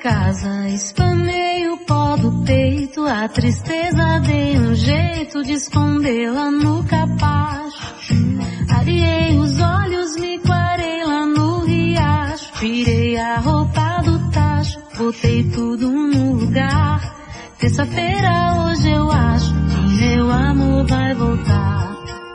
casa, espanei o pó do peito, a tristeza dei um jeito de escondê-la no capacho. Areei os olhos, me quarei lá no riacho, tirei a roupa do tacho, botei tudo no lugar. Terça-feira hoje eu acho que meu amor vai voltar.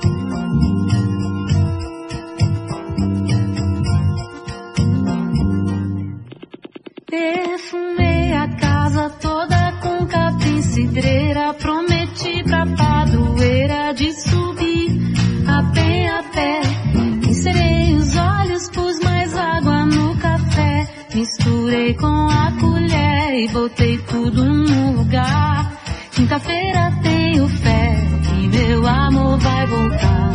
Perfumei a casa toda com capim cidreira, prometi pra padroeira de subir a pé. Encerei os olhos, pus mais água no café, misturei com a colher e botei tudo no lugar. Quinta-feira tenho fé que meu amor vai voltar.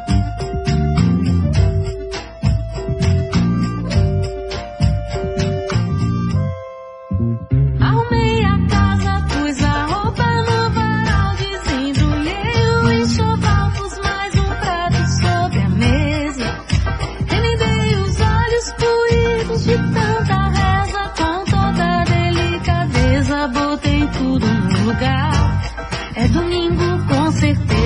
Arrumei a casa, pus a roupa no varal, desembrulhei o enxoval, pus mais um prato sobre a mesa. Remendei os olhos puídos de tanta reza, com toda delicadeza botei tudo no lugar. É domingo com certeza.